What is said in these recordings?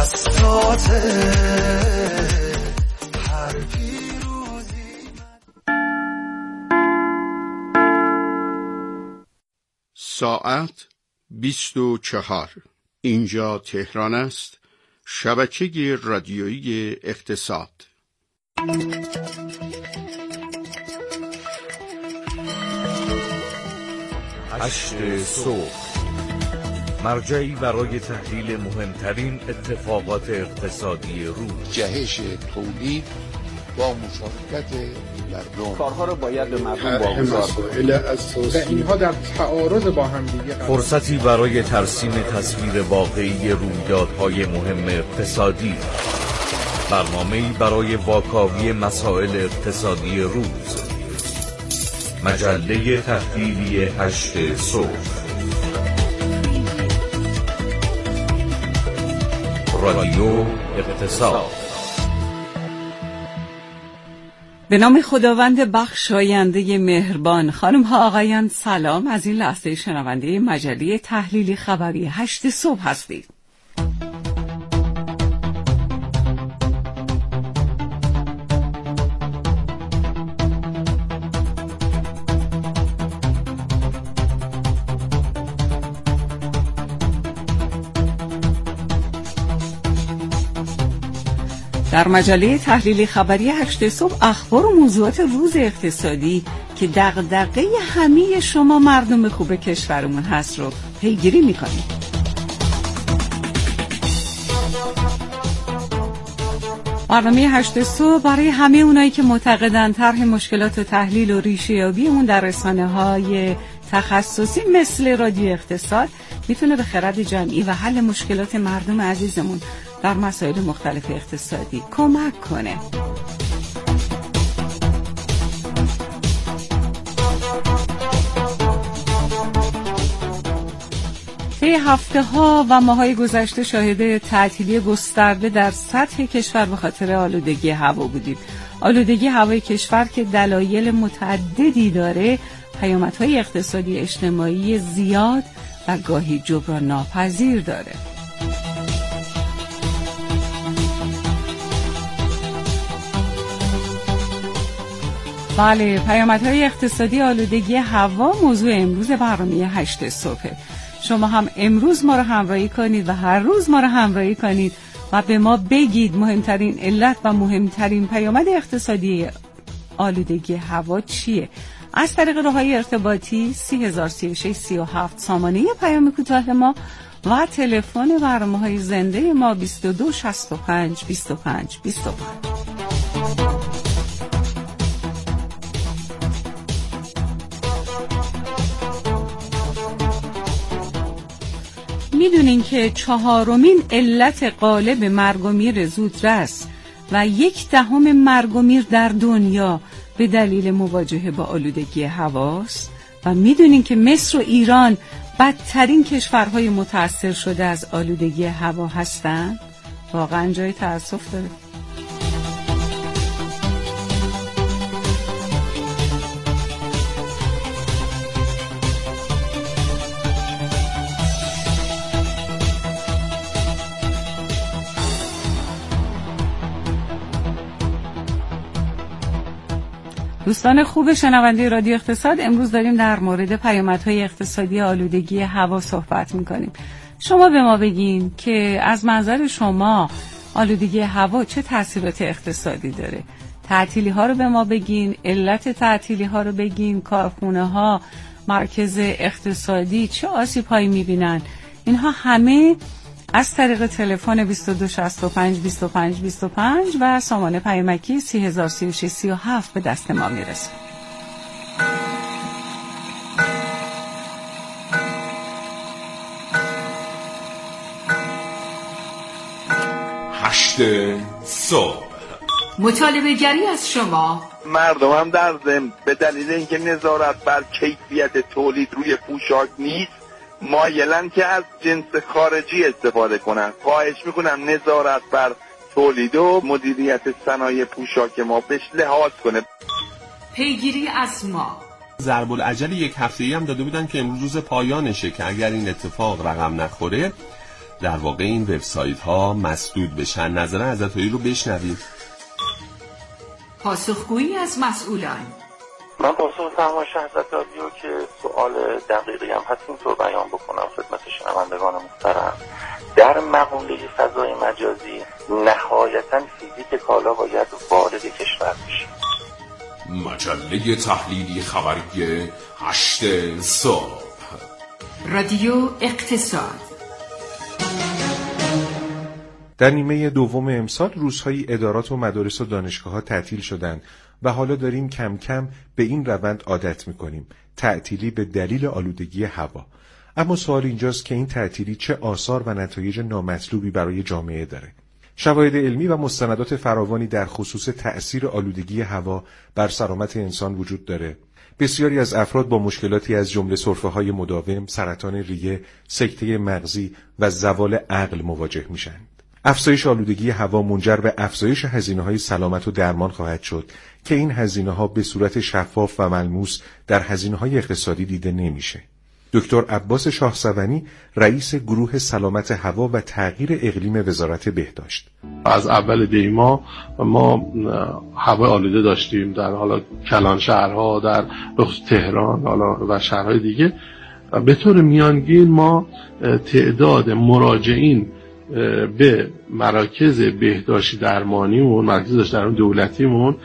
دستاته هر پیروزی. ساعت 24. اینجا تهران است. شبکه رادیویی اقتصاد. هشت صبح، مرجعی برای تحلیل مهمترین اتفاقات اقتصادی روز. جهش تولید با مشارکت مردم، کارها رو باید به مردم واگذار و اینها در تعارض با هم دیگه. فرصتی برای ترسیم تصویر واقعی رویدادهای مهم اقتصادی. برنامه‌ای برای واکاوی مسائل اقتصادی روز. مجله تحلیلی هشت صبح. رادیو اقتصاد. به نام خداوند بخشاینده مهربان. خانم ها آقایان سلام. از این لحظه شنونده مجله تحلیلی خبری 8 صبح هستید. در مجله تحلیلی خبری 8 صبح اخبار و موضوعات روز اقتصادی که دغدغه همه شما مردم خوب کشورمون هست رو پیگیری میکنیم. برنامه 8 صبح برای همه اونایی که معتقدن طرح مشکلات و تحلیل و ریشه‌یابی اون در رسانه‌های تخصصی مثل رادیو اقتصاد میتونه به خرد جمعی و حل مشکلات مردم عزیزمون در مسائل مختلف اقتصادی کمک کنه. طی هفته‌ها و ماه‌های گذشته شاهد تعطیلی گسترده در سطح کشور به خاطر آلودگی هوا بودیم. آلودگی هوای کشور که دلایل متعددی داره، پیامدهای اقتصادی اجتماعی زیاد و گاهی جبران ناپذیر داره. بله، پیامدهای اقتصادی آلودگی هوا موضوع امروز برنامه 8 صبح. شما هم امروز ما رو همراهی کنید و هر روز ما رو همراهی کنید و به ما بگید مهمترین علت و مهمترین پیامد اقتصادی آلودگی هوا چیه؟ از طریق راه‌های ارتباطی 303637 سامانه پیام کوتاه ما و تلفن برنامه‌های زنده ما 2265 25 25. میدونین که 4مین علت غالب مرگ و میر زودرس و 1/10 مرگ و میر در دنیا به دلیل مواجهه با آلودگی هواست و میدونین که مصر و ایران بدترین کشورهای متاثر شده از آلودگی هوا هستن؟ واقعا جای تأسف داره. دوستان خوب شنونده رادیو اقتصاد، امروز داریم در مورد پیامدهای اقتصادی آلودگی هوا صحبت میکنیم. شما به ما بگین که از منظر شما آلودگی هوا چه تاثیرات اقتصادی داره. تعطیلی ها رو به ما بگین، علت تعطیلی ها رو بگین، کارخونه ها، مرکز اقتصادی چه آسیب هایی میبینن. اینها همه از طریق تلفن 2265 25 25 و سامانه پیامکی 303637 به دست ما میرسه. هشت صبح، مطالبه گری از شما. مردم هم در ضمن به دلیل اینکه نظارت بر کیفیت تولید روی پوشاک نیست مایلن که از جنس خارجی استفاده کنن. خواهش میکنم نظارت بر تولید و مدیریت صنایع پوشاک ما بهش لحاظ کنه. پیگیری از ما. ضرب العجل 1 هفته‌ای هم داده بودن که امروز روز پایانشه که اگر این اتفاق رقم نخوره در واقع این وبسایت ها مسدود بشن. نظر عزتایی رو بشنوید. پاسخگویی از مسئولان. من پاسخ فرمایش حضرت رادیو که سوال دقیقی هم هست اینطور بیان بکنم خدمت شنوندگان محترم. در مقوله فضای مجازی نهایتاً فیزیک کالا باید وارد کشور بشه. مجله تحلیلی خبری 8 صبح. رادیو اقتصاد. در نیمه دوم امسال روزهای ادارات و مدارس و دانشگاه‌ها تعطیل شدند و حالا داریم کم کم به این روند عادت می‌کنیم. تعطیلی به دلیل آلودگی هوا. اما سوال اینجاست که این تعطیلی چه آثار و نتایج نامطلوبی برای جامعه داره؟ شواهد علمی و مستندات فراوانی در خصوص تأثیر آلودگی هوا بر سلامت انسان وجود داره. بسیاری از افراد با مشکلاتی از جمله سرفه‌های مداوم، سرطان ریه، سکته مغزی و زوال عقل مواجه میشن. افزایش آلودگی هوا منجر به افزایش هزینه‌های سلامت و درمان خواهد شد که این هزینه‌ها به صورت شفاف و ملموس در هزینه‌های اقتصادی دیده نمیشه. دکتر عباس شاهسوانی رئیس گروه سلامت هوا و تغییر اقلیم وزارت بهداشت: از اول دی ما هوا آلوده داشتیم در حالا کلان شهرها، در تهران حالا و شهرهای دیگه. به طور میانگین ما تعداد مراجعین به مراکز بهداشتی درمانیمون، مراکز درمان دولتیمون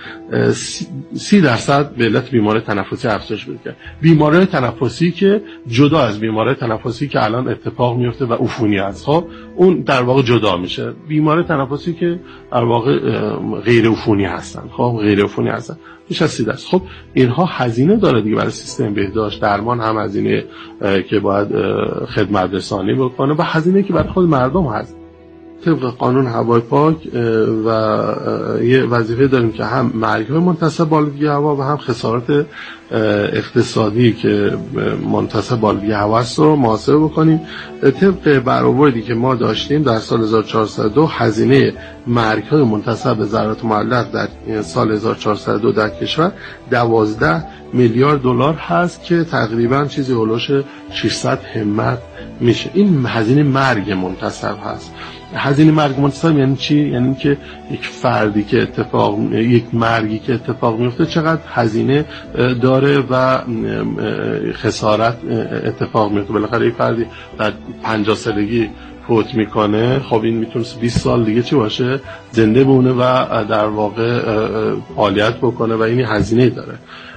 30% به علت بیماری تنفسی افزایش پیدا کرد. بیماری تنفسی که جدا از بیماری تنفسی که الان اتفاق میفته و عفونی است، خب اون در واقع جدا میشه. بیماری تنفسی که در واقع غیر عفونی هستن، خب غیر عفونی هستن بیش از 30%. خب اینها هزینه داره دیگه برای سیستم بهداشت درمان، هم هزینه که باید خدمت رسانی بکنه و هزینه که برای خود مردم هست. طبق قانون هوای پاک و یه وظیفه داریم که هم مرگ‌های منتسب به آلودگی هوا و هم خسارات اقتصادی که منتسب به آلودگی هوا است رو محاسبه بکنیم. طبق برآوردی که ما داشتیم در سال 1402 هزینه مرگ‌های منتسب به ذرات معلق در سال 1402 در کشور 12 میلیارد دلار هست که تقریبا چیزی هولوش 600 همت میشه. این هزینه مرگ منتسب هست. هزینه مرگ منتسب یعنی چی؟ یعنی که یک فردی که یک مرگی که اتفاق میفته چقدر هزینه داره و خسارت اتفاق میفته. بالاخره یک فردی در 50 سالگی فوت میکنه، خب این میتونه 20 سال دیگه چی باشه؟ زنده بمونه و در واقع فعالیت بکنه و این هزینه داره.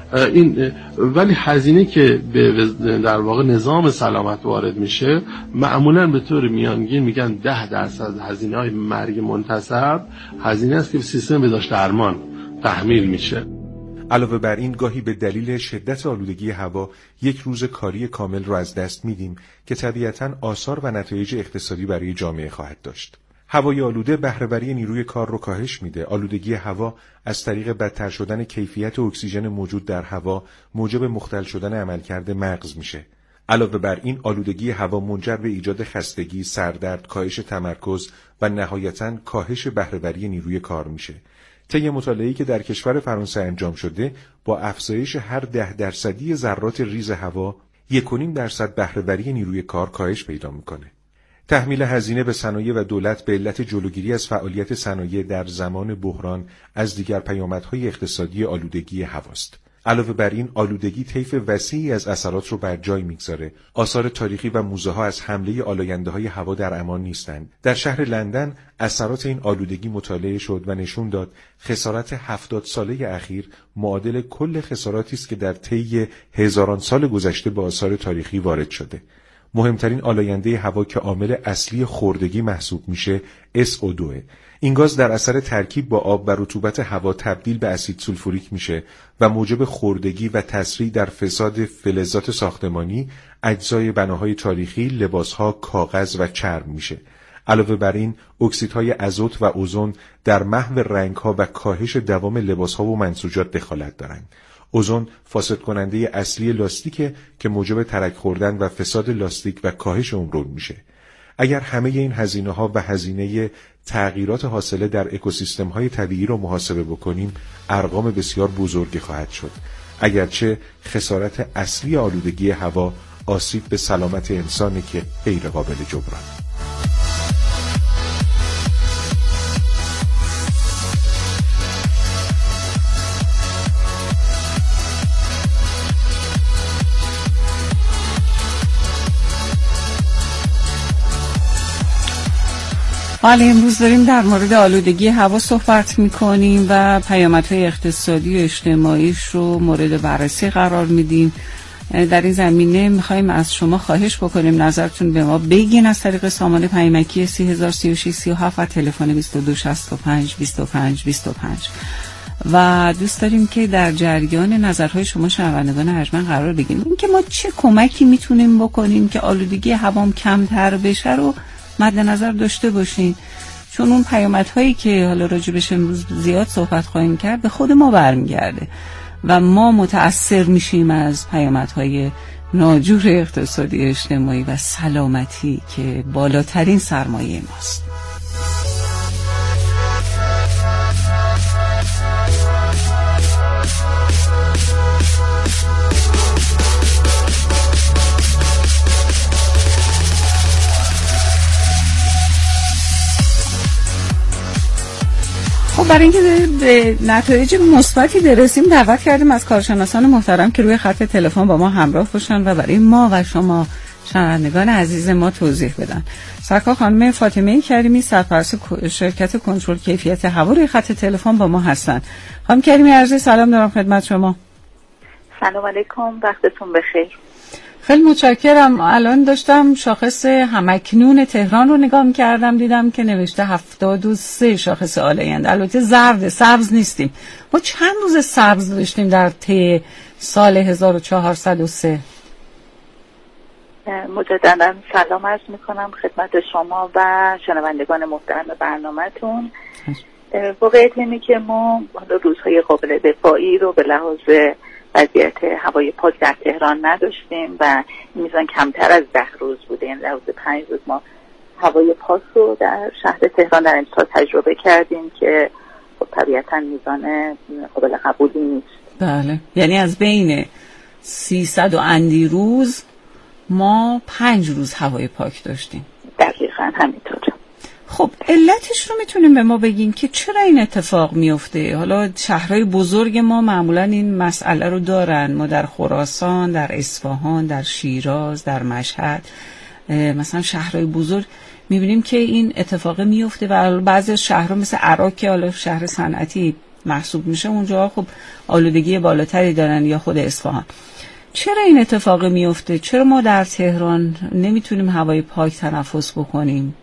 این ولی هزینه که به در واقع نظام سلامت وارد میشه معمولا به طور میانگین میگن 10% هزینه‌های مرگ منتسب هزینه است که به سیستم بهداشت درمان تحمیل میشه. علاوه بر این گاهی به دلیل شدت آلودگی هوا یک روز کاری کامل رو از دست میدیم که طبیعتاً آثار و نتایج اقتصادی برای جامعه خواهد داشت. هوای آلوده بهره‌وری نیروی کار رو کاهش میده. آلودگی هوا از طریق بدتر شدن کیفیت اکسیژن موجود در هوا موجب مختل شدن عملکرد مغز میشه. علاوه بر این آلودگی هوا منجر به ایجاد خستگی، سردرد، کاهش تمرکز و نهایتاً کاهش بهره‌وری نیروی کار میشه. طی مطالعه‌ای که در کشور فرانسه انجام شده، با افزایش هر 10% ذرات ریز هوا 1.5% بهره‌وری نیروی کار کاهش پیدا میکنه. تحمیل هزینه به صنایع و دولت به علت جلوگیری از فعالیت صنایع در زمان بحران از دیگر پیامدهای اقتصادی آلودگی هواست. علاوه بر این آلودگی طیف وسیعی از اثرات رو بر جای میگذاره. آثار تاریخی و موزه‌ها از حمله آلاینده‌های هوا در امان نیستند. در شهر لندن اثرات این آلودگی مطالعه شد و نشون داد خسارت 70 ساله اخیر معادل کل خساراتی است که در طی هزاران سال گذشته با آثار تاریخی وارد شده. مهمترین آلاینده هوا که عامل اصلی خردگی محسوب میشه SO2. این گاز در اثر ترکیب با آب و رطوبت هوا تبدیل به اسید سولفوریک میشه و موجب خردگی و تسریع در فساد فلزات ساختمانی، اجزای بناهای تاریخی، لباسها، کاغذ و چرم میشه. علاوه بر این اکسیدهای ازوت و اوزون در محو رنگها و کاهش دوام لباسها و منسوجات دخالت دارند. اوزون فاسد کننده اصلی لاستیکه که موجب ترک خوردن و فساد لاستیک و کاهش عمر میشه. اگر همه این هزینه‌ها و هزینه تغییرات حاصله در اکوسیستم‌های طبیعی رو محاسبه بکنیم، ارقام بسیار بزرگی خواهد شد. اگرچه خسارت اصلی آلودگی هوا آسیب به سلامت انسانی که غیر قابل جبران. بله، امروز داریم در مورد آلودگی هوا صحبت میکنیم و پیامدهای اقتصادی و اجتماعیش رو مورد بررسی قرار میدیم. در این زمینه میخوایم از شما خواهش بکنیم نظرتون به ما بگین از طریق سامان پیامکی 303637 و تلفن 2265 25 25 و دوست داریم که در جریان نظرهای شما شنوندگان ارجمند قرار بگیریم. این که ما چه کمکی میتونیم بکنیم که آلودگی هوام کمتر بشه رو مد نظر داشته باشین، چون اون پیامدهایی که حالا راجبش امروز زیاد صحبت خواهیم کرد به خود ما برمیگرده و ما متأثر میشیم از پیامدهای ناجور اقتصادی اجتماعی و سلامتی که بالاترین سرمایه ماست. برای اینکه به نتایج مثبتی برسیم دعوت کردیم از کارشناسان محترم که روی خط تلفن با ما همراه باشن و برای ما و شما شنوندگان عزیز ما توضیح بدن. سرکار خانم فاطمه کریمی، سرپرست شرکت کنترل کیفیت هوا، روی خط تلفن با ما هستن. خانم کریمی عرض سلام دارم خدمت شما. سلام علیکم، وقتتون بخیر. خیلی متشکرم. الان داشتم شاخص همکنون تهران رو نگاه می‌کردم، دیدم که نوشته 73 شاخص آلاینده. البته زرد، سبز نیستیم. ما چند روز سبز داشتیم در طی سال 1403؟ مجددا سلام عرض می‌کنم خدمت شما و شنوندگان محترم برنامه‌تون. واقعیت اینه که ما روزهای قابل دفاعی رو به لحاظ وضعیت هوای پاک در تهران نداشتیم و میزان کمتر از 10 روز بوده. این لحاظ 5 روز ما هوای پاک رو در شهر تهران در امسال تجربه کردیم که خب طبیعتا میزان قابل قبولی نیست. بله، یعنی از بین 300 و اندی روز ما 5 روز هوای پاک داشتیم. دقیقاً همینطوره. خب علتش رو میتونیم به ما بگین که چرا این اتفاق میفته؟ حالا شهرهای بزرگ ما معمولا این مسئله رو دارن. ما در خراسان، در اصفهان، در شیراز، در مشهد، مثلا شهرهای بزرگ میبینیم که این اتفاق میفته و بعضی از شهرها مثل عراق که حالا شهر صنعتی محسوب میشه اونجا خب آلودگی بالاتری دارن، یا خود اصفهان. چرا این اتفاق میفته؟ چرا ما در تهران نمیتونیم هوای پاک تنفس بکنیم؟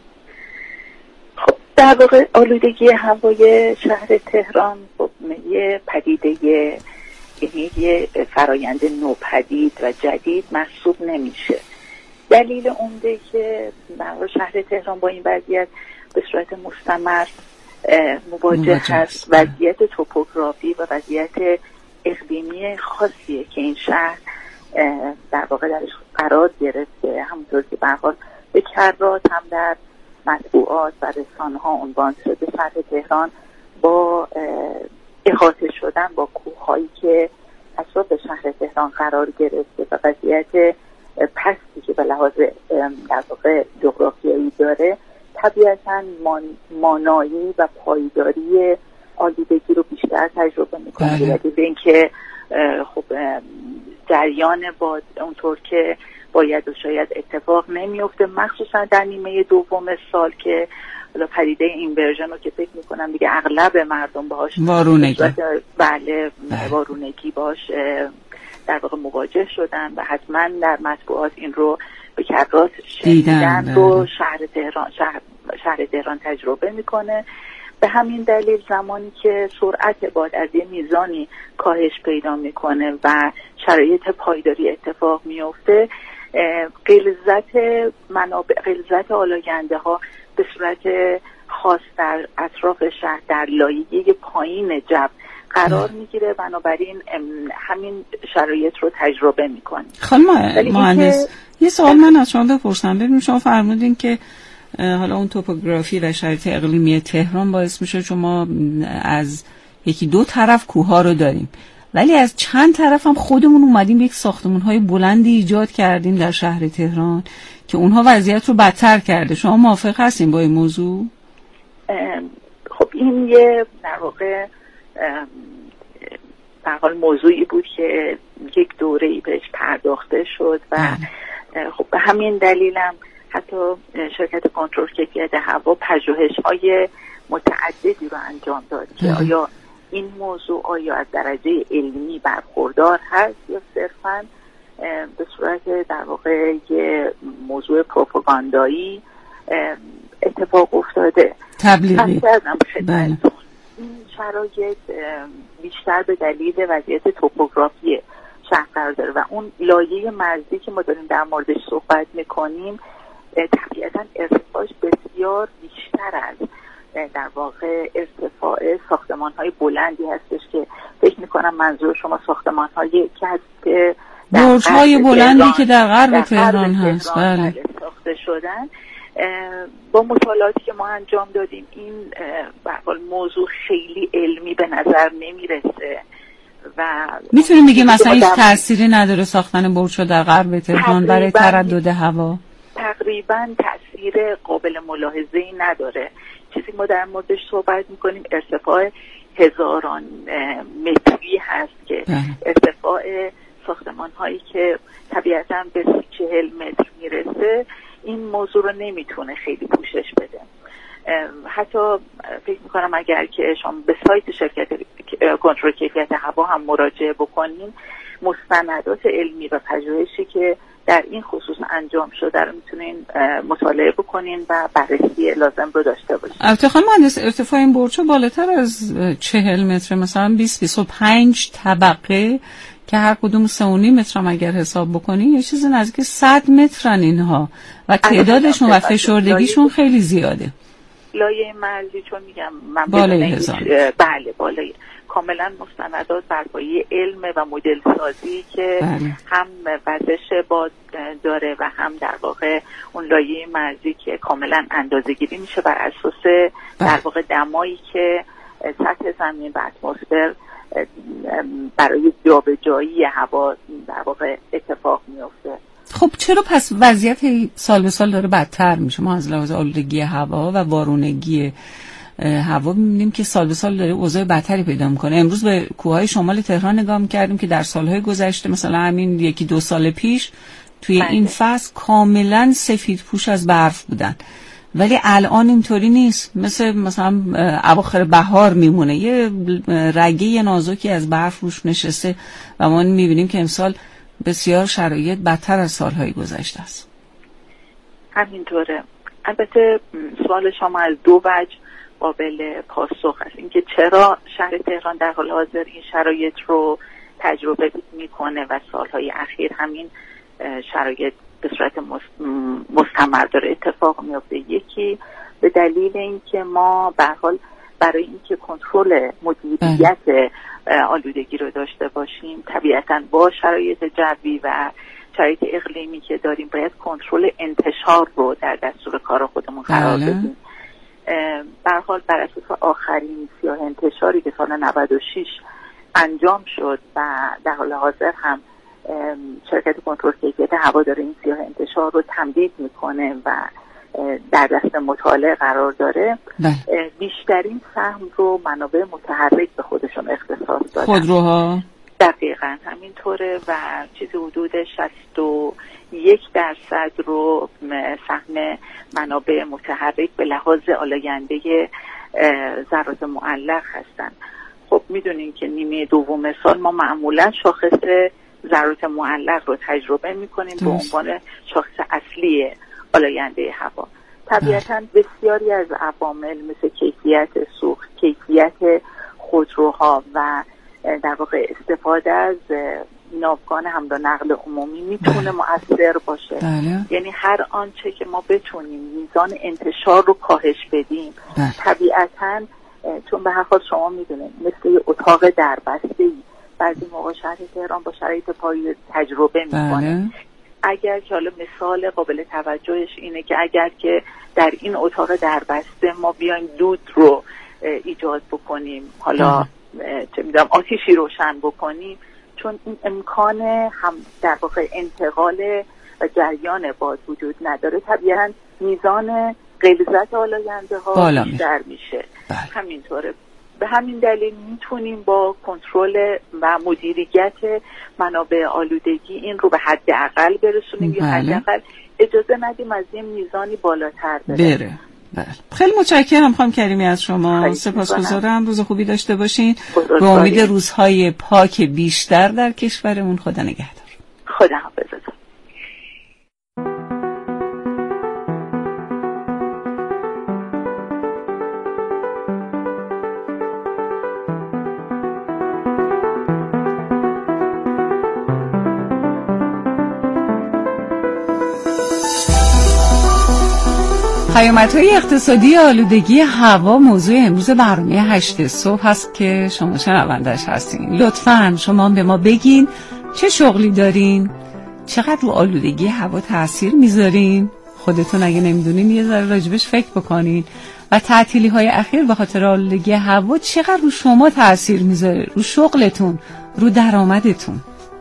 در واقع آلودگی هوای شهر تهران یه پدیده، یعنی یه فرایند نوپدید و جدید محسوب نمیشه. دلیل عمده که در واقع شهر تهران با این وضعیت به صورت مستمر مواجه هست وضعیت توپوگرافی و وضعیت اقلیمی خاصیه که این شهر در واقع درش قرار گرفته. همونطور که به هر حال به کرات هم در مطبوعات و رسانه‌ها عنوان شده، شهر تهران با احاطه شدن با کوه‌هایی که اطراف شهر تهران قرار گرفته و وضعیت پستی که به لحاظ در واقع جغرافیایی داره، طبیعتاً مانایی و پایداری آلودگی رو بیشتر تجربه می‌کنه. یعنی به اینکه خب جریان باد اونطور که باید و شاید اتفاق نمیفته، مخصوصا در نیمه دوم سال که پدیده اینورژن رو که فکر میکنم دیگه اغلب مردم باهاش وارونگی وارونگی باش در واقع مواجه شدن و حتما در مطبوعات این رو به کرات شنیدن رو شهر تهران تجربه میکنه. به همین دلیل زمانی که سرعت باد از یه میزانی کاهش پیدا میکنه و شرایط پایداری اتفاق میفته، غلظت آلاینده ها به صورت خاص در اطراف شهر در لایه پایین جو قرار میگیره، بنابراین همین شرایط رو تجربه میکنیم. خانم مهندس، یه سوال من از شما بپرسم. ببینیم شما فرمودین که حالا اون توپوگرافی و شرایط اقلیمی تهران باعث میشه شما از یکی دو طرف کوه‌ها رو داریم، ولی از چند طرف هم خودمون اومدیم یک ساختمان‌های بلندی ایجاد کردیم در شهر تهران که اونها وضعیت رو بدتر کرده. شما موافق هستین با این موضوع؟ خب این یه در واقع در حال موضوعی بود که یک دوره‌ای بهش پرداخته شد و خب به همین دلیلم حتی شرکت کنترل کیفیت هوا پژوهش‌های متعددی رو انجام داد که آیا این موضوع آیا از درجه علمی برخوردار هست یا صرفاً به صورت در واقع یه موضوع پروپاگاندایی اتفاق افتاده. تبلیغی. این شرایط بیشتر به دلیل وضعیت توپوگرافی شهر قرار داره و اون لایه مرزی که ما داریم در موردش صحبت میکنیم طبیعتاً ارتفاعش بسیار بیشتر از در واقع ارتفاع ساختمان‌های بلندی هستش که فکر می‌کنم منظور شما ساختمان‌هایی که از برج‌های بلندی که در غرب تهران هست بله ساخته شدن. با مطالعاتی که ما انجام دادیم این به هر حال موضوع خیلی علمی به نظر نمیرسه و میتونیم بگیم مثلا هیچ تأثیری نداره ساختن برج‌ها در غرب تهران برای تردد هوا؟ تقریبا تأثیر قابل ملاحظه‌ای نداره. چیزی ما در موردش صحبت میکنیم ارتفاع هزاران متری هست که ارتفاع ساختمان هایی که طبیعتاً به 40 متر میرسه این موضوع رو نمیتونه خیلی پوشش بده. حتی فکر میکنم اگر که شما به سایت شرکت کنترل کیفیت هوا هم مراجعه بکنین مستندات علمی و پژوهشی که در این خصوص انجام شده رو میتونین مطالعه بکنین و بررسی لازم رو داشته باشین. البته خانم مهندس ارتفاع این برج‌ها بالاتر از 40 متر، مثلا 20-25 طبقه که هر کدوم 3.5 متر هم اگر حساب بکنین یه چیز نزدیک 100 مترن اینها و تعدادشون و فشردگیشون خیلی زیاده. لایه مرزی چون میگم من بالای 1000 بله بالای کاملا مستندات بر پایه علم و مدل سازی که هم وزش باد داره و هم در واقع اون لایه مرزی که کاملا اندازه‌گیری میشه بر اساس در واقع دمایی که سطح زمین و اتمسفر برای جابجایی هوا در واقع اتفاق میفته. خب چرا پس وضعیت سال به سال داره بدتر میشه؟ ما از لحاظ آلودگی هوا و وارونگی هوا می‌بینیم که سال به سال داره اوضاع بدتری پیدا میکنه. امروز به کوههای شمال تهران نگاه می‌کردیم که در سالهای گذشته مثلا همین 1-2 سال پیش توی این فصل کاملا سفید پوش از برف بودن، ولی الان اینطوری نیست. مثلا اواخر بهار میمونه یه رگه نازکی از برف روش نشسته و ما می‌بینیم که امسال بسیار شرایط بدتر از سالهای گذشته است. همینطوره. البته سوال شما از دو وجه قابل پاسخ است. اینکه چرا شهر تهران در حال حاضر این شرایط رو تجربه میکنه و سالهای اخیر همین شرایط به صورت مستمر داره اتفاق میفته. یکی به دلیل اینکه ما به هر حال برای اینکه کنترل مدیریت آلودگی رو داشته باشیم طبیعتاً با شرایط جوی و شرایط اقلیمی که داریم باید کنترل انتشار رو در دستور کار خودمون قرار بدیم. به هر حال بر اساس آخرین سیاه انتشاری که سال 96 انجام شد و در حال حاضر هم شرکت کنترل کیفیت هوا داره این سیاه انتشار رو تمدید میکنه و در دست مطالعه قرار داره، بیشترین سهم رو منابع متحرک به خودشون اختصاص دادن. خودروها دقیقاً همینطوره و چیزی حدود 61% رو سهم منابع متحرک به لحاظ آلاینده ذرات معلق هستن. خب میدونین که نیمه دوم سال ما معمولا شاخص ذرات معلق رو تجربه میکنیم به عنوان شاخص اصلی آلاینده هوا. طبیعتاً بسیاری از عوامل مثل کیفیت سوخت، کیفیت خودروها و در واقع استفاده از ناوگان حمل و نقل عمومی میتونه مؤثر باشه. یعنی هر آنچه که ما بتونیم میزان انتشار رو کاهش بدیم طبیعتاً چون به هر حال شما میدونید مثل اتاق دربسته‌ای بعضی موقع شهر تهران با شرایط پاییز تجربه میکنه. اگر که حالا مثال قابل توجهش اینه که اگر که در این اتاق دربسته ما بیایم دود رو ایجاد بکنیم، حالا چه میدونم آتیشی روشن بکنیم، چون این امکان هم در واقع انتقال و جریان باد وجود نداره طبیعاً میزان غلظت آلاینده ها بیشتر میشه. همینطوره. به همین دلیل میتونیم با کنترل و مدیریت منابع آلودگی این رو به حداقل برسونیم یا حداقل اجازه ندیم از این میزانی بالاتر بره. بله. خیلی متشکرم خانم کریمی از شما. سپاسگزارم. روز خوبی داشته باشین. به امید روزهای پاک بیشتر در کشورمون. خدا نگهدار. خدا حافظ. پیامدهای اقتصادی آلودگی هوا موضوع امروز برنامه 8 صبح هست که شما شنوندش هستین. لطفاً شما به ما بگین چه شغلی دارین، چقدر رو آلودگی هوا تأثیر میذارین، خودتون اگه نمیدونین یه ذره راجبش فکر بکنین و تعطیلی های اخیر به خاطر آلودگی هوا چقدر رو شما تأثیر میذاره، رو شغلتون، رو درآمدتون.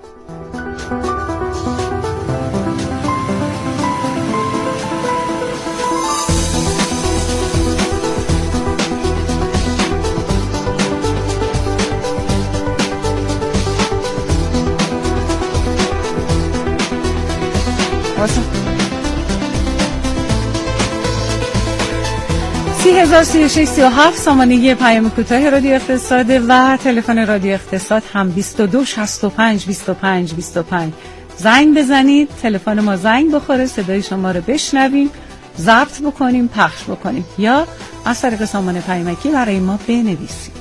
سامانه پیام کوتاه رادیو اقتصاد و تلفن رادیو اقتصاد هم 22 65 25 25. زنگ بزنید، تلفن ما زنگ بخوره، صدای شما رو بشنویم، ضبط بکنیم، پخش بکنیم، یا از طریق سامانه پیامکی برای ما بنویسید.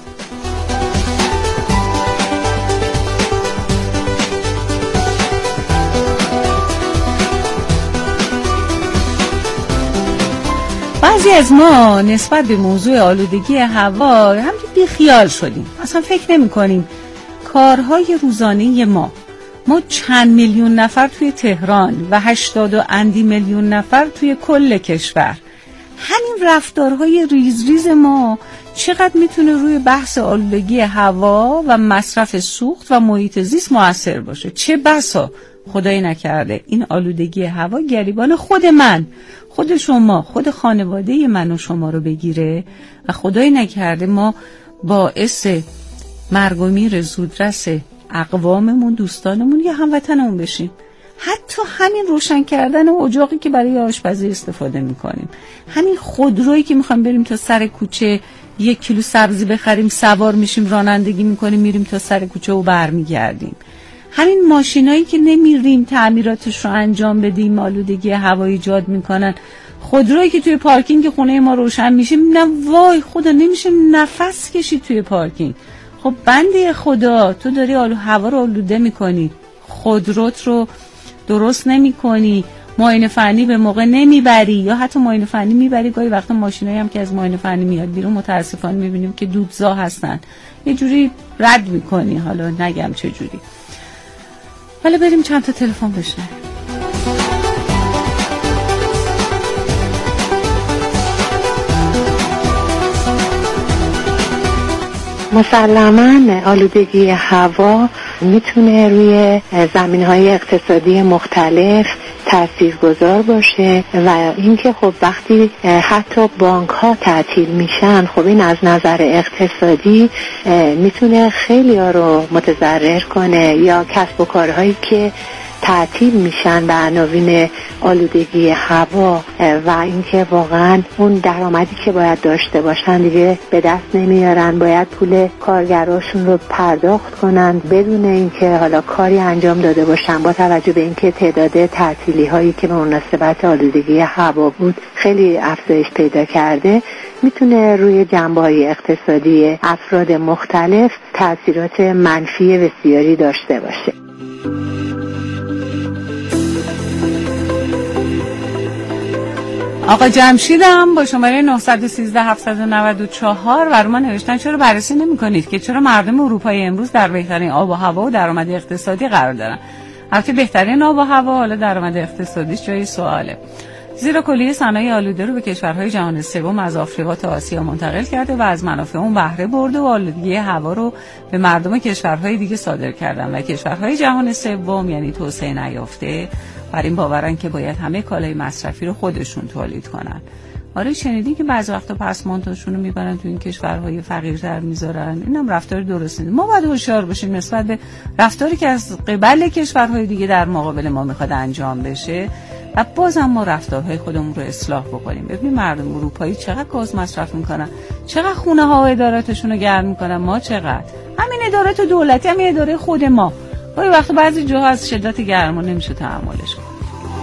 بعضی از ما نسبت به موضوع آلودگی هوا همین بیخیال شدیم، اصلا فکر نمی کنیم کارهای روزانه ما چند میلیون نفر توی تهران و 80 اندی میلیون نفر توی کل کشور، همین رفتارهای ریز ما چقدر میتونه روی بحث آلودگی هوا و مصرف سوخت و محیط زیست مؤثر باشه. چه بسا خدای نکرده این آلودگی هوا گریبان خود من، خود شما، خود خانواده من و شما رو بگیره و خدای نکرده ما باعث مرگ و میر زودرس اقواممون، دوستانمون یا هموطنمون بشیم. حتی همین روشن کردن اجاقی که برای آشپزی استفاده میکنیم، همین خودرویی که میخوایم بریم تا سر کوچه 1 کیلو سبزی بخریم، سوار میشیم، رانندگی میکنیم، میریم تا سر کوچه و برمیگردیم، همین ماشینایی که نمیریم تعمیراتش رو انجام بدیم آلودگی هوا ایجاد میکنن، خودرویی که توی پارکینگ خونه ما روشن میشه میبینم وای خدا نمیشه نفس کشید توی پارکینگ. خب بنده خدا تو داری هوا رو آلوده میکنی، خودروت رو درست نمیکنی، معاینه فنی به موقع نمیبری، یا حتی معاینه فنی میبری، گاهی وقتا ماشینایی هم که از معاینه فنی میاد بیرون متاسفانه میبینیم که دودزا هستن، یه جوری رد میکنی، حالا نگم چه جوری. حالا بریم چند تا تلفن بشنویم. مسلماً آلودگی هوا میتونه روی زمینه‌های اقتصادی مختلف تاثیرگذار باشه و اینکه خب وقتی حتی بانک‌ها تعطیل میشن، خب این از نظر اقتصادی میتونه خیلی ها رو متضرر کنه، یا کسب و کارهایی که تعطیل میشن به عناوین آلودگی هوا و اینکه واقعا اون درآمدی که باید داشته باشن دیگه به دست نمیارن، باید پول کارگراشون رو پرداخت کنن بدون اینکه حالا کاری انجام داده باشن، با توجه به اینکه تعداد تعطیلی هایی که به مناسبت آلودگی هوا بود خیلی افزایش پیدا کرده، میتونه روی جنبه‌های اقتصادی افراد مختلف تاثیرات منفی بسیاری داشته باشه. آقا جمشیدم با شماره 913 794 بر ما نوشتن چرا بررسی نمی کنید که چرا مردم اروپای امروز در بهترین آب و هوا و درآمد اقتصادی قرار دارن. البته بهترین آب و هوا، حالا درآمد اقتصادیش جای سواله. زیرا کلیه صنایع آلوده رو به کشورهای جهان سوم از آفریقا تا آسیا منتقل کرده و از منافع اون بهره برده و آلودگی هوا رو به مردم کشورهای دیگه صادر کردن و کشورهای جهان سوم یعنی توسعه نیافته بر این باورن که باید همه کالای مصرفی رو خودشون تولید کنن. آره شنیدی که بعضی وقتا پسماندهاشون رو میبرن تو این کشورهای فقیرتر میذارن، اینم رفتار درست نیست. ما باید هوشیار باشیم نسبت به رفتاری که از قبل کشورهای دیگه در مقابل ما میخواد انجام بشه و بازم ما رفتارهای خودمون رو اصلاح بکنیم. ببینید مردم اروپایی چقدر گاز مصرف میکنن، چقدر خونه ها و اداراتشون رو گرم میکنن، ما چقدر. همین ادارات دولتی، همین اداره خود ما گاهی وقتا بعضی جاها از شدت گرما نمیشه تحملش کنه.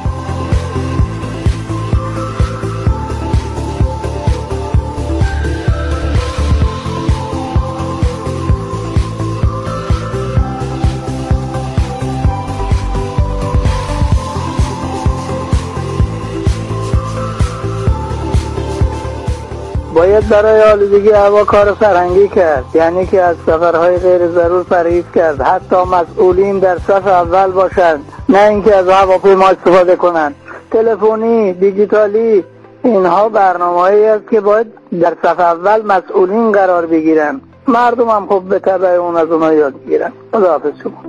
باید برای آلودگی هوا کار فرهنگی کرد، یعنی که از سفرهای غیر ضرور پرهیز کرد، حتی مسئولین در صف اول باشند، نه اینکه از هواپیما استفاده کنند. تلفنی، دیجیتالی، اینها برنامه‌ای است که باید در صف اول مسئولین قرار بگیرن، مردم هم خب به تبع اون از اونها یاد بگیرن. خداحافظ شما.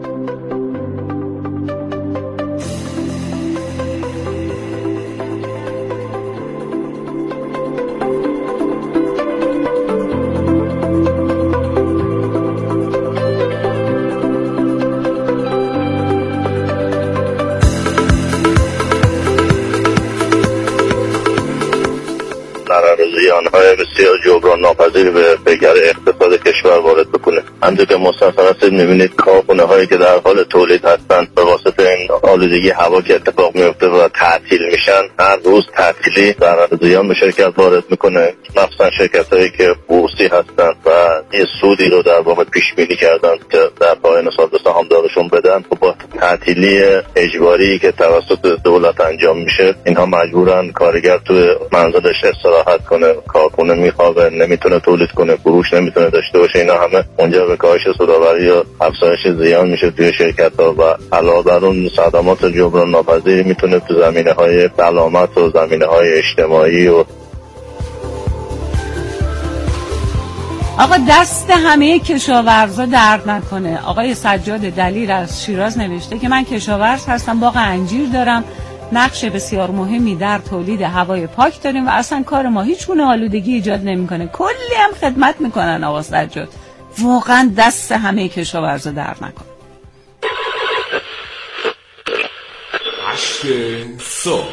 زیان‌های بسیار جبران ناپذیر به پیکر اقتصاد کشور وارد بکنه. همونطور که مستحضر هستید می‌بینید کارخانه‌هایی که در حال تولید هستند به واسطه این آلودگی هوا که اتفاق میفته و تعطیل میشن، هر روز تعطیلی ضرر زیان به شرکت وارد میکنه، مخصوصا شرکت‌هایی که بورسی هستند و یه سودی رو در واقع پیش بینی کردن که در پایان سال به سهامدارشون بدن. و با تعطیلی اجباری که توسط دولت انجام میشه، اینها مجبورن کارگر توی منزلش استراحت کنه، کارخونه میخوابه، نمیتونه تولید کنه، فروش نمیتونه داشته باشه. اینا همه اونجا به کاهش سودآوری و افزایش زیان میشه توی شرکت‌ها و علاوه بر اون صدمات جبران ناپذیری میتونه تو زمینه‌های سلامت و زمینه‌های اجتماعی و آقا دست همه کشاورزا درد نکنه. آقای سجاد دلیل از شیراز نوشته که من کشاورز هستم، باغ انجیر دارم، نقش بسیار مهمی در تولید هوای پاک داریم و اصلا کار ما هیچ گونه آلودگی ایجاد نمیکنه. کلی هم خدمت میکنن آقا سجاد. واقعا دست همه کشاورزا درد نکنه. 8 صبح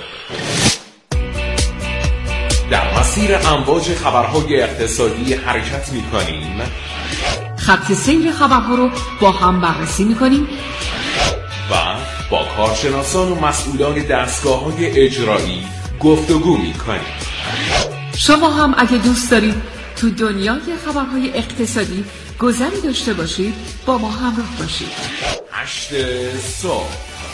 در مسیر امواج خبرهای اقتصادی حرکت می‌کنیم. خط سیر خبرها رو با هم بررسی می‌کنیم و با کارشناسان و مسئولان دستگاه‌های اجرایی گفتگو می‌کنیم. شما هم اگه دوست دارید تو دنیای خبرهای اقتصادی گذری داشته باشید، با ما همراه باشید. 8 صبح.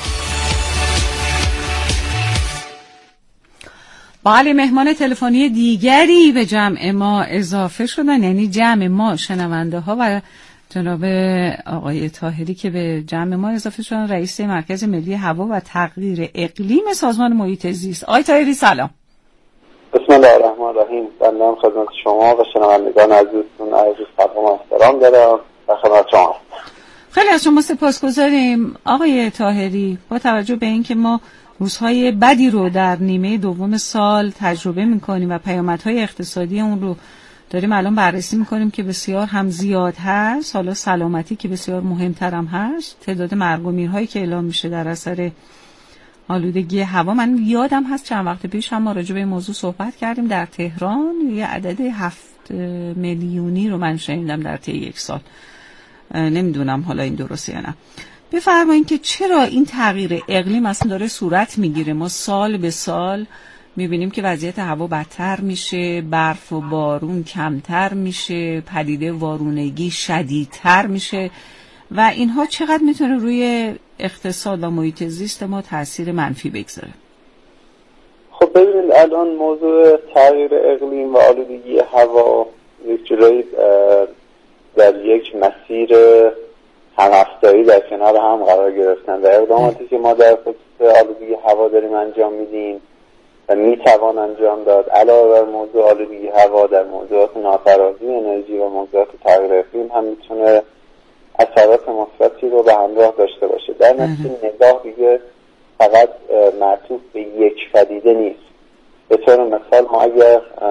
بله، مهمان تلفنی دیگری به جمع ما اضافه شدن، یعنی جمع ما شنونده ها و جناب آقای طاهری که به جمع ما اضافه شدن، رئیس مرکز ملی هوا و تغییر اقلیم سازمان محیط زیست. آقای طاهری سلام. بسم الله الرحمن الرحیم. بنده خدمت شما و شنوندگان عزیزتون عرض سلام و احترام دارم و خدمت شما. خیلی از شما سپاسگزاریم آقای طاهری. با توجه به اینکه ما روزهای بدی رو در نیمه دوم سال تجربه میکنیم و پیامدهای اقتصادی اون رو داریم الان بررسی میکنیم که بسیار هم زیاد هست، حالا سلامتی که بسیار مهمتر هم هست، تعداد مرگ و میرهایی که اعلام میشه در اثر آلودگی هوا. من یادم هست چند وقت پیش هم ما راجع به این موضوع صحبت کردیم. در تهران یه عدد 7 میلیونی رو من شنیدم در طی یک سال. نمیدونم حالا این درسته یا نه. بفرمایید که چرا این تغییر اقلیم اصلا داره صورت میگیره؟ ما سال به سال میبینیم که وضعیت هوا بدتر میشه، برف و بارون کمتر میشه، پدیده وارونگی شدیدتر میشه و اینها چقدر میتونه روی اقتصاد و محیط زیست ما تاثیر منفی بگذاره؟ خب ببینید الان موضوع تغییر اقلیم و آلودگی هوا یک جورایی در یک مسیر هم‌افزایی در کنار هم قرار گرفتن و اقداماتی که ما در خصوص آلودگی هوا داریم انجام میدیم و میتوان انجام داد علاوه بر موضوع آلودگی هوا در موضوعات ناترازی انرژی و موضوعات تغییر اقلیم هم میتونه اثرات مثبتی رو به همراه داشته باشه. در نتیجه نگاه دیگه فقط معطوف به یک پدیده نیست. به طور مثال ما اگر